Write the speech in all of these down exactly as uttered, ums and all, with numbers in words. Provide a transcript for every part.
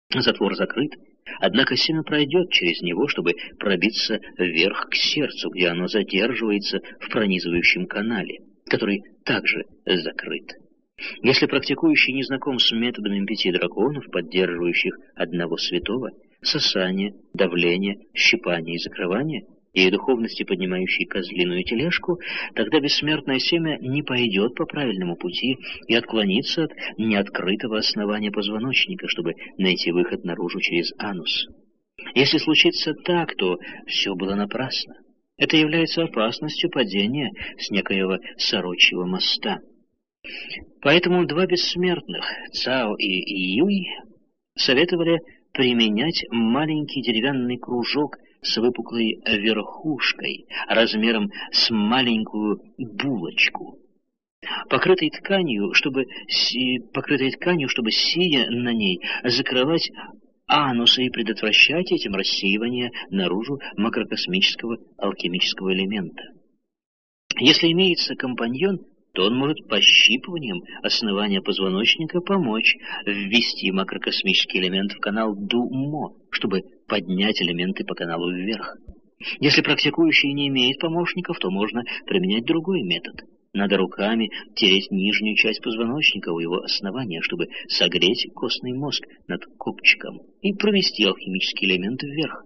Затвор закрыт, однако семя пройдет через него, чтобы пробиться вверх к сердцу, где оно задерживается в пронизывающем канале, который также закрыт. Если практикующий не знаком с методами пяти драконов, поддерживающих одного святого, сосание, давление, щипание и закрывание, и духовности, поднимающей козлиную тележку, тогда бессмертное семя не пойдет по правильному пути и отклонится от неоткрытого основания позвоночника, чтобы найти выход наружу через анус. Если случится так, то все было напрасно. Это является опасностью падения с некоего сорочьего моста. Поэтому два бессмертных, Цао и Юй, советовали применять маленький деревянный кружок с выпуклой верхушкой, размером с маленькую булочку, покрытой тканью, чтобы, си, покрытой тканью, чтобы, сидя на ней, закрывать анусы и предотвращать этим рассеивание наружу макрокосмического алхимического элемента. Если имеется компаньон, то он может пощипыванием основания позвоночника помочь ввести макрокосмический элемент в канал Ду-Мо, чтобы поднять элементы по каналу вверх. Если практикующий не имеет помощников, то можно применять другой метод. Надо руками тереть нижнюю часть позвоночника у его основания, чтобы согреть костный мозг над копчиком и провести алхимический элемент вверх.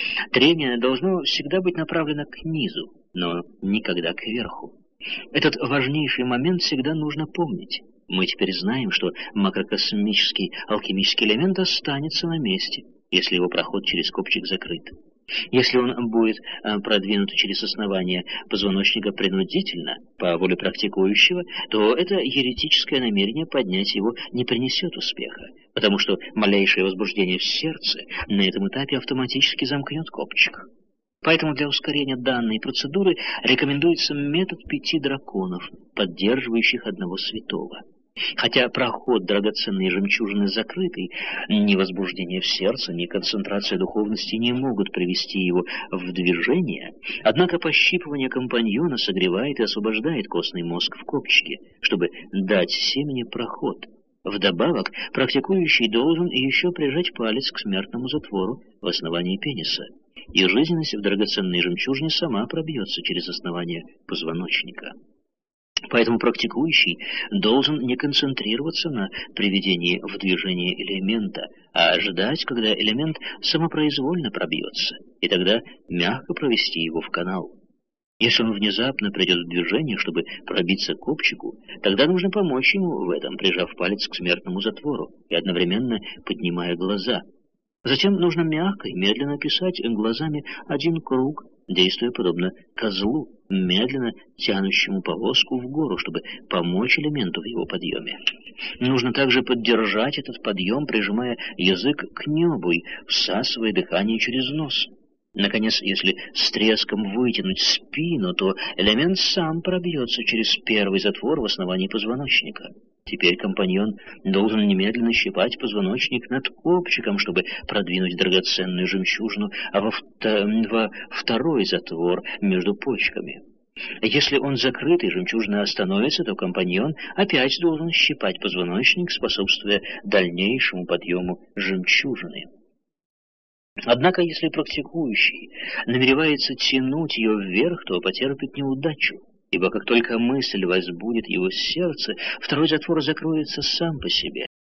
Трение должно всегда быть направлено к низу, но никогда кверху. Этот важнейший момент всегда нужно помнить. Мы теперь знаем, что макрокосмический алхимический элемент останется на месте, если его проход через копчик закрыт. Если он будет продвинут через основание позвоночника принудительно, по воле практикующего, то это еретическое намерение поднять его не принесет успеха, потому что малейшее возбуждение в сердце на этом этапе автоматически замкнет копчик. Поэтому для ускорения данной процедуры рекомендуется метод пяти драконов, поддерживающих одного святого. Хотя проход драгоценной жемчужины закрытый, ни возбуждение в сердце, ни концентрация духовности не могут привести его в движение, однако пощипывание компаньона согревает и освобождает костный мозг в копчике, чтобы дать семени проход. Вдобавок, практикующий должен еще прижать палец к смертному затвору в основании пениса, и жизненность в драгоценной жемчужине сама пробьется через основание позвоночника. Поэтому практикующий должен не концентрироваться на приведении в движение элемента, а ждать, когда элемент самопроизвольно пробьется, и тогда мягко провести его в канал. Если он внезапно придет в движение, чтобы пробиться к копчику, тогда нужно помочь ему в этом, прижав палец к смертному затвору и одновременно поднимая глаза. Затем нужно мягко и медленно писать глазами один круг, действуя подобно козлу, медленно тянущему повозку в гору, чтобы помочь элементу в его подъеме. Нужно также поддержать этот подъем, прижимая язык к небу и всасывая дыхание через нос. Наконец, если с треском вытянуть спину, то элемент сам пробьется через первый затвор в основании позвоночника. Теперь компаньон должен немедленно щипать позвоночник над копчиком, чтобы продвинуть драгоценную жемчужину, а во, вто... во второй затвор между почками. Если он закрыт и жемчужина остановится, то компаньон опять должен щипать позвоночник, способствуя дальнейшему подъему жемчужины. Однако, если практикующий намеревается тянуть ее вверх, то потерпит неудачу, ибо как только мысль возбудит его сердце, второй затвор закроется сам по себе.